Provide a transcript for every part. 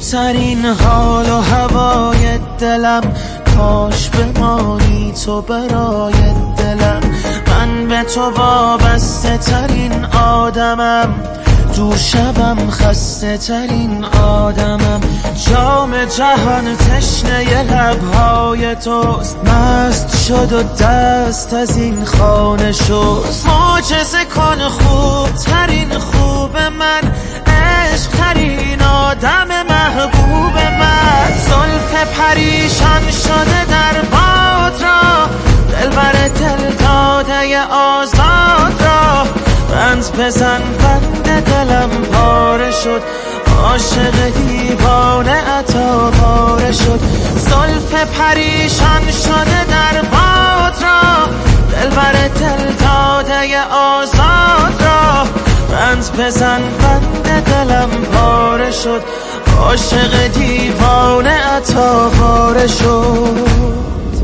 خوبترین حال و هوای دلم، کاش بمانی تو برای دلم. من به تو وابسته ترین آدمم، دور شبم خسته ترین آدمم. جام جهان تشنه لبهای توست، مست شد و دست از این خانه شست. معجزه کن خوب ترین خوب من، عشق ترین آدم محبوب من. زلف پریشان شده در باد را، دلبر دل داده آزاد را. بند بزن بند دلم پاره شد، عاشق دیوانه عطا پاره شد. زلف پریشان شده در باد را، دلبر دل داده آزاد را. بند بزن بند دلم پاره شد، عاشق دیوانه عطا پاره شد.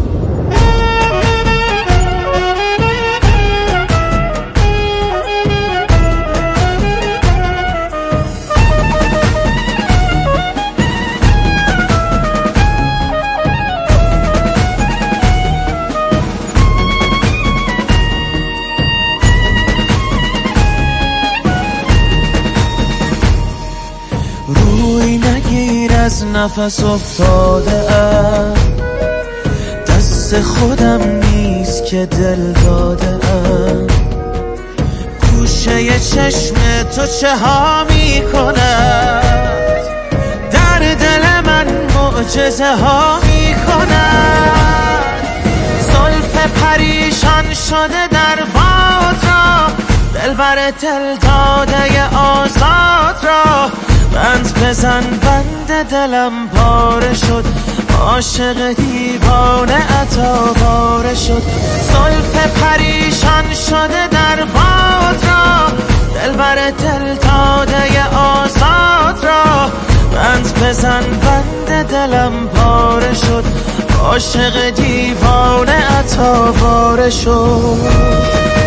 روی نگیر از نفس افتاده ام، دست خودم نیست که دل داده ام. گوشه چشم تو چه ها می کند، در دل من معجزه ها می کند. زلف پریشان شده در باد را، دلبر دل داده آزاد را. بند بزن بند دلم پاره شد، عاشق دیوانه عطا پاره شد. زلف پریشان شده در باد را، دلبر دل داده آزاد را. بند بزن بند دلم پاره شد، عاشق دیوانه عطا پاره شد.